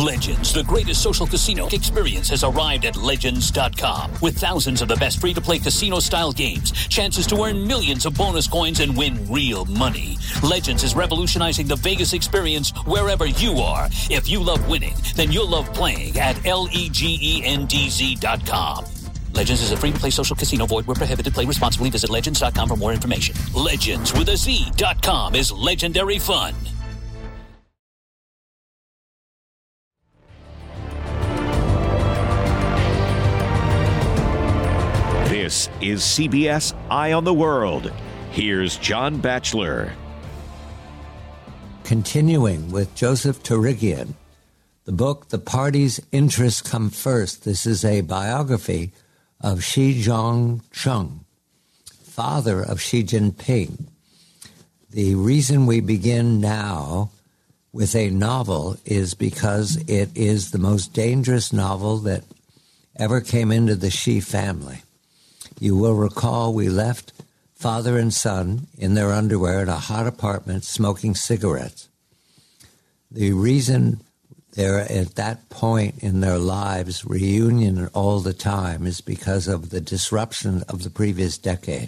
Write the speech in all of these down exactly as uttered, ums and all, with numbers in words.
Legends, the greatest social casino experience, has arrived at Legends dot com. With thousands of the best free-to-play casino-style games, chances to earn millions of bonus coins and win real money. Legends is revolutionizing the Vegas experience wherever you are. If you love winning, then you'll love playing at L-E-G-E-N-D-Z dot com. Legends is a free-to-play social casino. Void where prohibited. Play responsibly. Visit Legends dot com for more information. Legends with a Z dot com is legendary fun. This is C B S Eye on the World. Here's John Batchelor. Continuing with Joseph Turigian, the book, The Party's Interests Come First. This is a biography of Xi Jinping, father of Xi Jinping. The reason we begin now with a novel is because it is the most dangerous novel that ever came into the Xi family. You will recall we left father and son in their underwear in a hot apartment smoking cigarettes. The reason they're at that point in their lives, reunion all the time, is because of the disruption of the previous decade.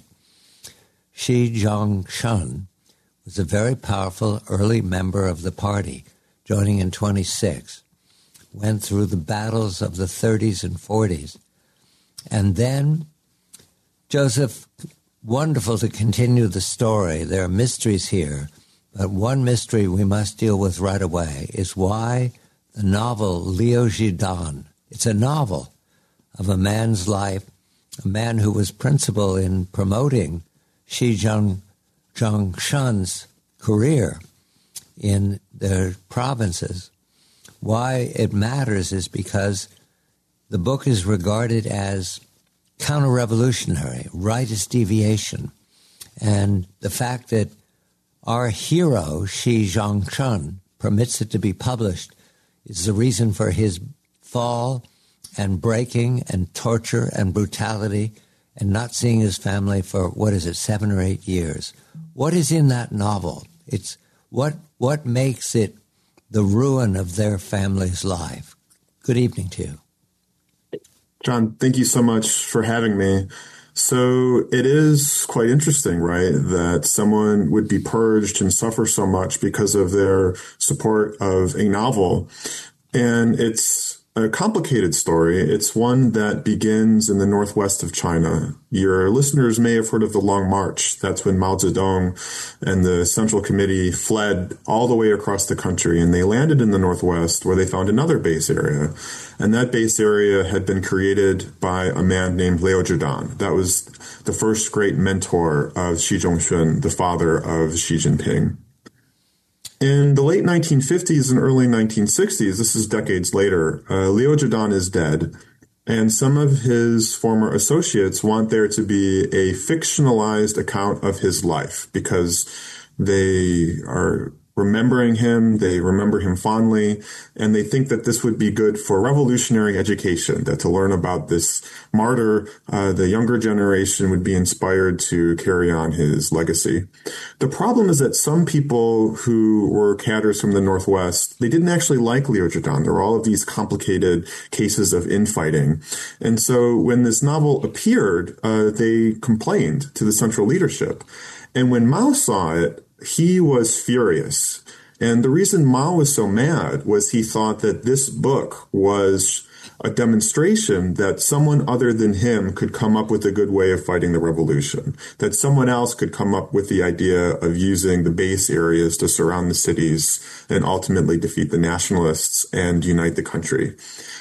Xi Jinping was a very powerful early member of the party, joining in twenty-six, went through the battles of the thirties and forties. And then, Joseph, wonderful to continue the story. There are mysteries here, but one mystery we must deal with right away is why the novel Liu Zhidan. It's a novel of a man's life, a man who was principal in promoting Xi Jinping's career in the provinces. Why it matters is because the book is regarded as counter-revolutionary, rightist deviation. And the fact that our hero, Xi Jinping, permits it to be published is the reason for his fall and breaking and torture and brutality and not seeing his family for, what is it, seven or eight years. What is in that novel? It's what what makes it the ruin of their family's life? Good evening to you. John, thank you so much for having me. So it is quite interesting, right, that someone would be purged and suffer so much because of their support of a novel. And it's a complicated story. It's one that begins in the northwest of China. Your listeners may have heard of the Long March. That's when Mao Zedong and the Central Committee fled all the way across the country, and they landed in the northwest where they found another base area. And that base area had been created by a man named Liu Zhidan. That was the first great mentor of Xi Jinping, the father of Xi Jinping. In the late nineteen fifties and early nineteen sixties, this is decades later, uh, Liu Zhidan is dead, and some of his former associates want there to be a fictionalized account of his life because they are remembering him, they remember him fondly, and they think that this would be good for revolutionary education, that to learn about this martyr, uh, the younger generation would be inspired to carry on his legacy. The problem is that some people who were cadres from the Northwest, they didn't actually like Liu Zhidan. There were all of these complicated cases of infighting. And so when this novel appeared, uh, they complained to the central leadership. And when Mao saw it, he was furious. And the reason Mao was so mad was he thought that this book was a demonstration that someone other than him could come up with a good way of fighting the revolution, that someone else could come up with the idea of using the base areas to surround the cities and ultimately defeat the nationalists and unite the country.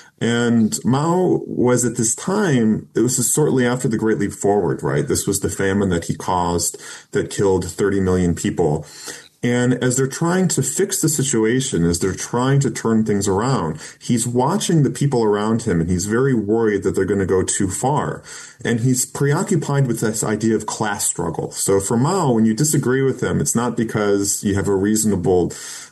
And Mao was at this time, it was shortly after the Great Leap Forward, right? This was the famine that he caused that killed thirty million people. And as they're trying to fix the situation, as they're trying to turn things around, he's watching the people around him and he's very worried that they're going to go too far. And he's preoccupied with this idea of class struggle. So for Mao, when you disagree with him, it's not because you have a reasonable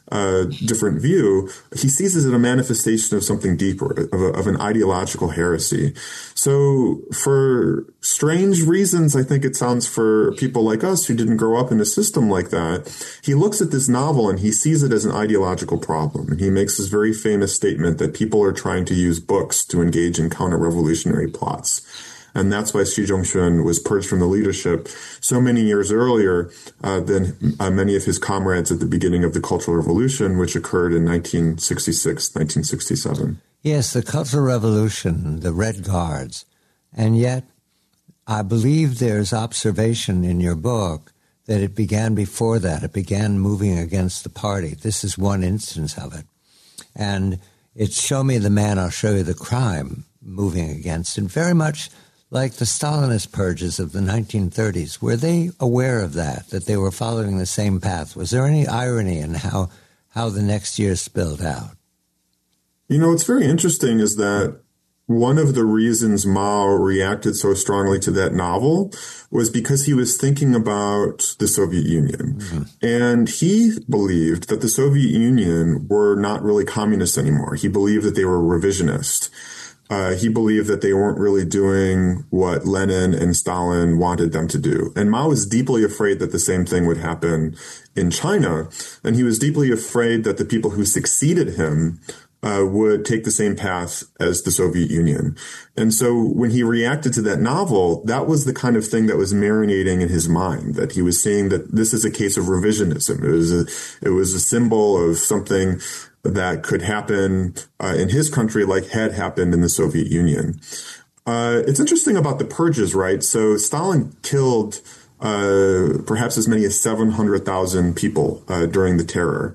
uh, different view, he sees it as a manifestation of something deeper, of, a, of an ideological heresy. So for strange reasons, I think it sounds for people like us who didn't grow up in a system like that, he looks at this novel and he sees it as an ideological problem. And he makes this very famous statement that people are trying to use books to engage in counter-revolutionary plots. And that's why Xi Zhongxun was purged from the leadership so many years earlier uh, than uh, many of his comrades at the beginning of the Cultural Revolution, which occurred in nineteen sixty-six, nineteen sixty-seven. Yes, the Cultural Revolution, the Red Guards. And yet, I believe there's observation in your book that it began before that. It began moving against the party. This is one instance of it. And it's show me the man, I'll show you the crime moving against. And very much like the Stalinist purges of the nineteen thirties, were they aware of that, that they were following the same path? Was there any irony in how, how the next year spilled out? You know, what's very interesting is that one of the reasons Mao reacted so strongly to that novel was because he was thinking about the Soviet Union. Mm-hmm. And he believed that the Soviet Union were not really communist anymore. He believed that they were revisionist. Uh, he believed that they weren't really doing what Lenin and Stalin wanted them to do. And Mao was deeply afraid that the same thing would happen in China. And he was deeply afraid that the people who succeeded him uh, would take the same path as the Soviet Union. And so when he reacted to that novel, that was the kind of thing that was marinating in his mind, that he was saying that this is a case of revisionism. It was a, it was a symbol of something that could happen uh, in his country like had happened in the Soviet Union. Uh, it's interesting about the purges, right? So Stalin killed uh, perhaps as many as seven hundred thousand people uh, during the terror.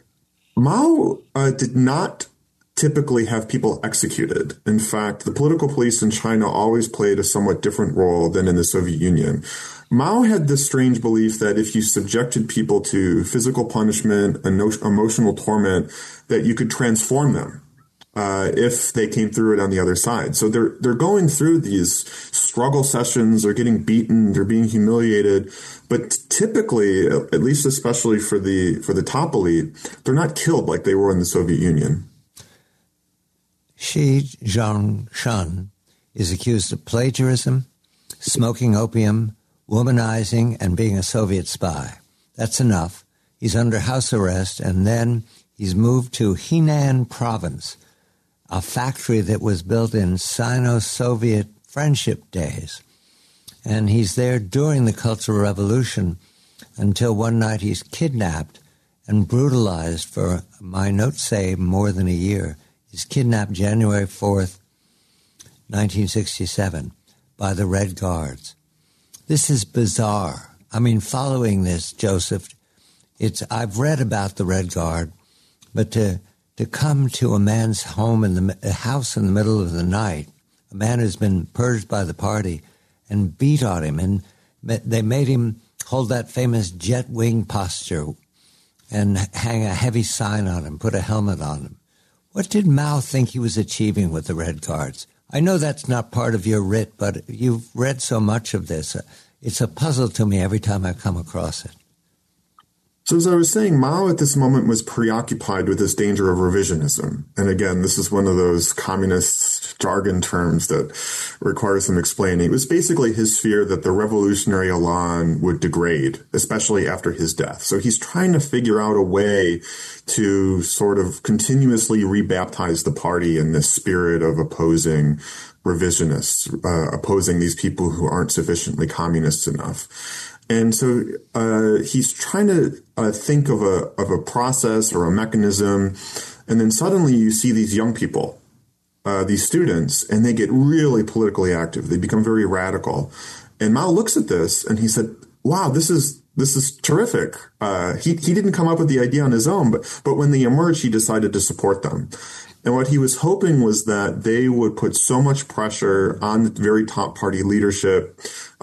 Mao uh, did not typically have people executed. In fact, the political police in China always played a somewhat different role than in the Soviet Union. Mao had this strange belief that if you subjected people to physical punishment and emotional torment, that you could transform them uh, if they came through it on the other side. So they're they're going through these struggle sessions, they're getting beaten, they're being humiliated, but typically, at least especially for the for the top elite, they're not killed like they were in the Soviet Union. Xi Zhongxun is accused of plagiarism, smoking opium, womanizing, and being a Soviet spy. That's enough. He's under house arrest, and then he's moved to Henan province, a factory that was built in Sino-Soviet friendship days. And he's there during the Cultural Revolution until one night he's kidnapped and brutalized for, my notes say, more than a year. He's kidnapped January fourth, nineteen sixty-seven, by the Red Guards. This is bizarre. I mean, following this, Joseph, it's I've read about the Red Guard, but to to come to a man's home in the a house in the middle of the night, a man who's been purged by the party, and beat on him, and they made him hold that famous jet wing posture and hang a heavy sign on him, put a helmet on him. What did Mao think he was achieving with the Red Guards? I know that's not part of your writ, but you've read so much of this. It's a puzzle to me every time I come across it. So as I was saying, Mao at this moment was preoccupied with this danger of revisionism. And again, this is one of those communist jargon terms that requires some explaining. It was basically his fear that the revolutionary elan would degrade, especially after his death. So he's trying to figure out a way to sort of continuously rebaptize the party in this spirit of opposing revisionists, uh, opposing these people who aren't sufficiently communist enough. And so uh, he's trying to uh, think of a of a process or a mechanism, and then suddenly you see these young people, uh, these students, and they get really politically active. They become very radical. And Mao looks at this and he said, "Wow, this is this is terrific." Uh, he he didn't come up with the idea on his own, but but when they emerged, he decided to support them. And what he was hoping was that they would put so much pressure on the very top party leadership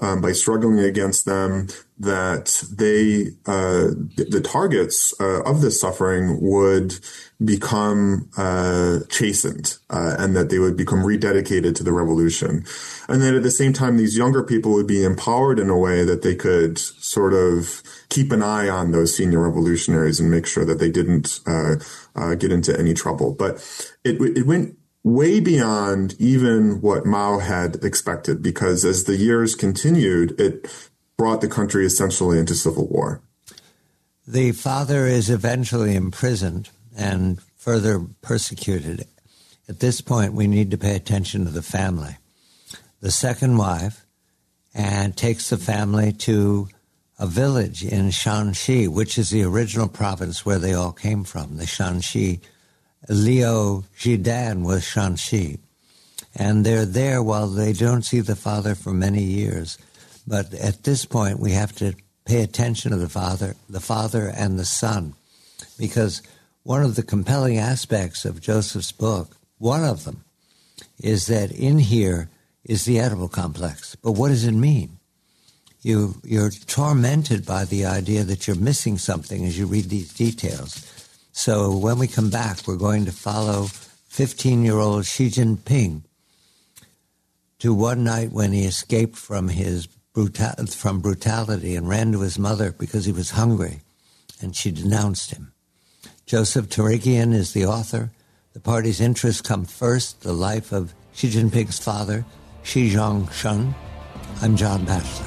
um, by struggling against them, that they, uh, the targets uh, of this suffering would become uh, chastened, uh, and that they would become rededicated to the revolution. And then at the same time, these younger people would be empowered in a way that they could sort of keep an eye on those senior revolutionaries and make sure that they didn't uh, uh, get into any trouble. But it, it went way beyond even what Mao had expected, because as the years continued, it brought the country essentially into civil war. The father is eventually imprisoned and further persecuted. At this point, we need to pay attention to the family. The second wife and takes the family to a village in Shanxi, which is the original province where they all came from, the Shanxi. Liu Zhidan was Shanxi. And they're there while they don't see the father for many years. But at this point, we have to pay attention to the father, the father and the son, because one of the compelling aspects of Joseph's book, one of them, is that in here is the Oedipal complex. But what does it mean? You, you're tormented by the idea that you're missing something as you read these details. So when we come back, we're going to follow fifteen-year-old Xi Jinping to one night when he escaped from his brutal, from brutality and ran to his mother because he was hungry, and she denounced him. Joseph Turigian is the author. The party's interests come first, the life of Xi Jinping's father, Xi Zhongsheng. I'm John Batchelor.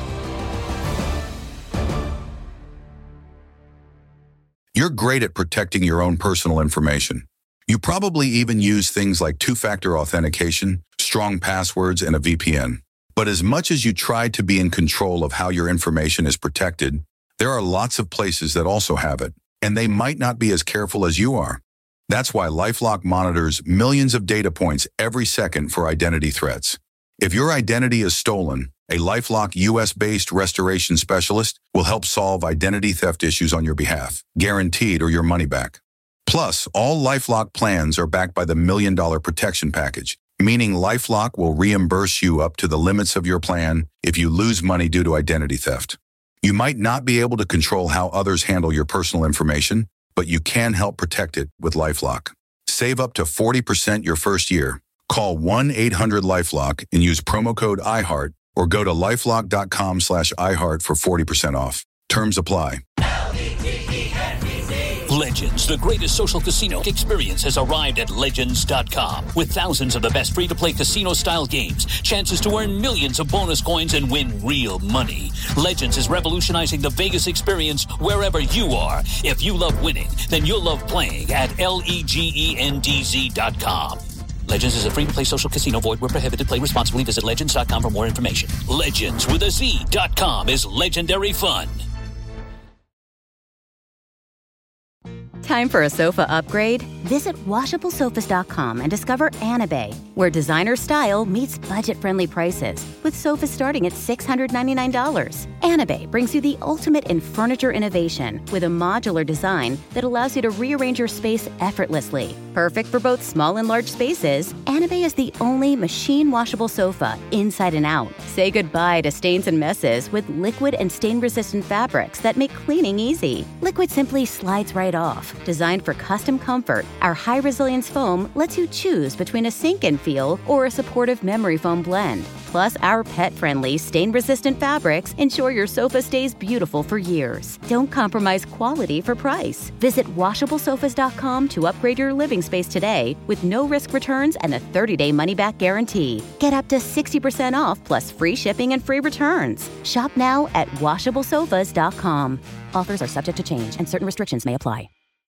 You're great at protecting your own personal information. You probably even use things like two-factor authentication, strong passwords, and a V P N. But as much as you try to be in control of how your information is protected, there are lots of places that also have it, and they might not be as careful as you are. That's why LifeLock monitors millions of data points every second for identity threats. If your identity is stolen, a LifeLock U S-based restoration specialist will help solve identity theft issues on your behalf, guaranteed or your money back. Plus, all LifeLock plans are backed by the Million Dollar Protection Package, meaning LifeLock will reimburse you up to the limits of your plan if you lose money due to identity theft. You might not be able to control how others handle your personal information, but you can help protect it with LifeLock. Save up to forty percent your first year. Call one eight hundred LifeLock and use promo code I heart or go to lifelock.com slash iHeart for forty percent off. Terms apply. Legends, the greatest social casino experience, has arrived at Legends dot com. With thousands of the best free-to-play casino-style games, chances to earn millions of bonus coins and win real money. Legends is revolutionizing the Vegas experience wherever you are. If you love winning, then you'll love playing at L-E-G-E-N-D-Z dot com. Legends is a free-to-play social casino. Void where prohibited. Play responsibly. Visit Legends dot com for more information. Legends with a Z dot com is legendary fun. Time for a sofa upgrade? Visit washable sofas dot com and discover Anabay, where designer style meets budget-friendly prices, with sofas starting at six hundred ninety-nine dollars. Anabay brings you the ultimate in furniture innovation with a modular design that allows you to rearrange your space effortlessly. Perfect for both small and large spaces, Anabay is the only machine-washable sofa inside and out. Say goodbye to stains and messes with liquid and stain-resistant fabrics that make cleaning easy. Liquid simply slides right off. Designed for custom comfort, our high-resilience foam lets you choose between a sink-in feel or a supportive memory foam blend. Plus, our pet-friendly, stain-resistant fabrics ensure your sofa stays beautiful for years. Don't compromise quality for price. Visit washable sofas dot com to upgrade your living space today with no-risk returns and a thirty-day money-back guarantee. Get up to sixty percent off plus free shipping and free returns. Shop now at washable sofas dot com. Offers are subject to change and certain restrictions may apply.